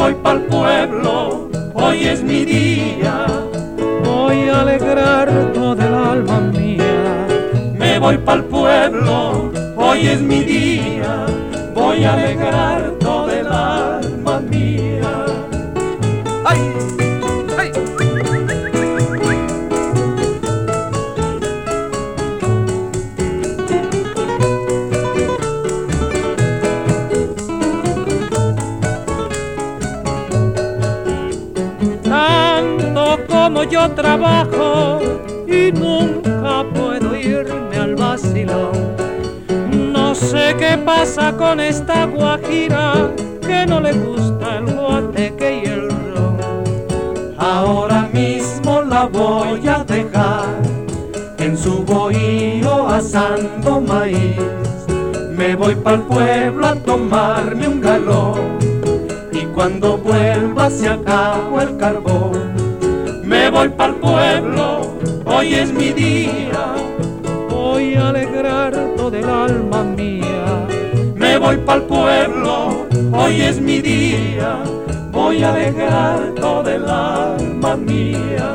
voy pa'l pueblo, hoy es mi día. Voy a alegrar toda el alma mía. Me voy pa'l pueblo, hoy es mi día. Voy a alegrar toda el alma mía. ¡Ay! ¡Ay! Tanto como yo trabajo y nunca puedo irme al vacilón. No sé qué pasa con esta guajira que no le gusta el guateque y el ron. Ahora mismo la voy a dejar en su bohío asando maíz. Me voy pa'l pueblo a tomarme un galón y cuando vuelva se acabó el carbón. Me voy pa'l pueblo, hoy es mi día. Voy a alegrar toda el alma mía. Me voy pa'l pueblo, hoy es mi día. Voy a alegrar toda el alma mía.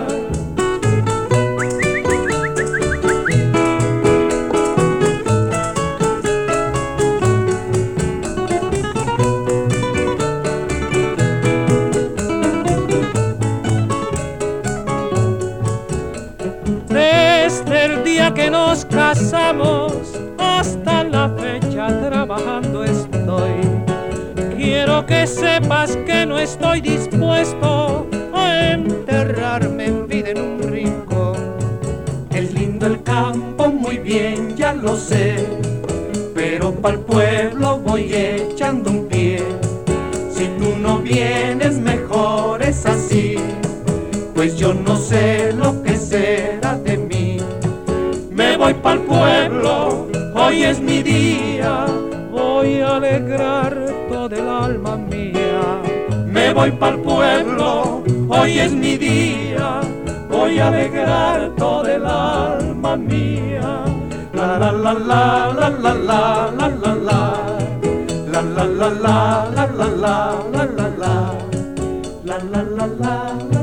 Desde el día que nos casamos hasta la fecha trabajando estoy. Quiero que sepas que no estoy dispuesto a enterrarme en vida en un rincón. Es lindo el campo, muy bien, ya lo sé, pero pa'l pueblo voy echando un pie. Si tú no vienes, mejor es así, pues yo no sé lo que será de mí. Me voy pa'l pueblo, hoy es mi día. Voy a alegrar toda el alma mía. Me voy pa'l pueblo, hoy es mi día. Voy a alegrar toda el alma mía. La la la la la la la la la la. La la la la la la la la la la. La la la la.